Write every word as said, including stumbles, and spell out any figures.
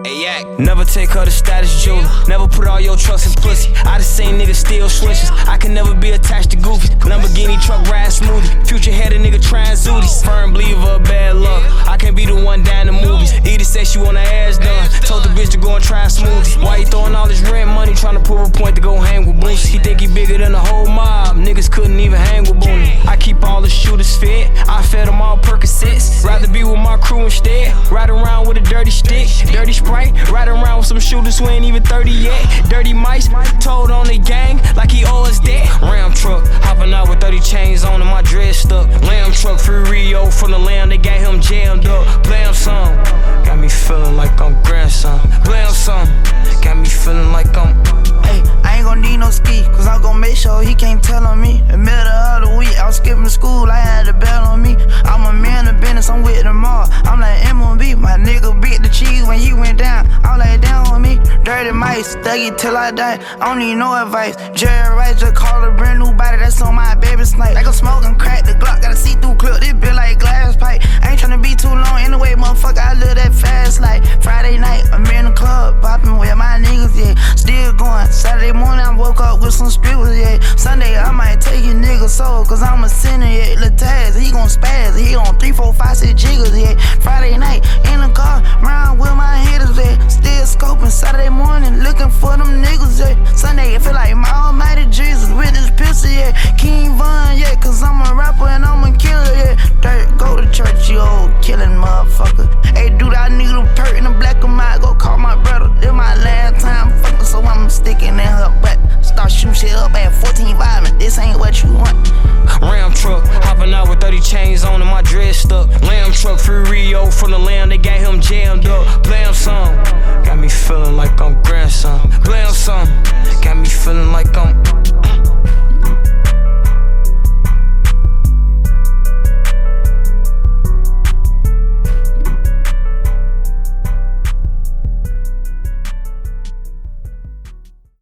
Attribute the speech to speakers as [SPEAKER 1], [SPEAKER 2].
[SPEAKER 1] Hey, yak. Never take her to status jeweler. Never put all your trust in pussy. I the same nigga steal switches. I can never be attached to goofies. Lamborghini truck ride smoothie. Future head a nigga trying zooties. Firm believer of bad luck. I can't be the one down the movies. Edie said she want her ass done. Told the bitch to go and try a smoothie. Why he throwing all his rent money trying to prove a point to go hang with Boosie? He think he bigger than the whole mob. Niggas couldn't even hang with Booney. I keep all the shooters fed. I fed them all Percocets. Rather be with my crew instead. Ride around with a dirty stick, dirty Sprite. Ride around with some shooters who ain't even thirty yet. Dirty mice, told on the gang like he owe us debt. Ram truck, hopping out with thirty chains on and my dread stuck. Lamb truck, free Rio from the lamb, they got him jammed up. Blam some, got me feeling like I'm grandson. Blam some, got me feeling like I'm.
[SPEAKER 2] Hey, I ain't gon' need no ski, cause I'm gon' make sure he can't tell on me. The middle of the week, I was skipping school, I had a bell on me. I'm a man of business, I'm with them all. I'm like M M B, my nigga beat the cheese when he went down. I'm like down on me, dirty mice, thuggy till I die. I don't need no advice. Jerry Rice just called a brand new body, that's on my baby snipe. Like I'm smoking crack, the Glock got a see-through clip, this bitch like glass pipe. I ain't tryna be too long anyway, motherfucker, I live that fast life. Friday night, I'm in the club, popping with my niggas, yeah. Still going. Saturday morning, I woke up with some scribbles, yeah. Sunday, I might take your nigga soul, cause I'm a sinner, yeah. Lil Taz, he gon' spaz, he on three, four, five, six jiggers, yeah. Friday night, in the car, round with my hitters, yeah. Still scoping, Saturday morning, looking for them niggas, yeah. Sunday, I feel like my almighty Jesus with this pistol, yeah. King Von, yeah, cause I'm a rapper and I'm a killer, yeah. Dirt, go to church, you old killing motherfucker. Hey, dude, I need a perk in the black of my, go call my brother. This my last time fucking, so I'm sticking in her butt. Start shooting shit up at fourteen five, and this ain't what you want.
[SPEAKER 1] Ram truck, hopping out with thirty chains on and my dread stuck. Lamb truck, free Rio from the lamb, they got him jammed up. Blam some, got me feeling like I'm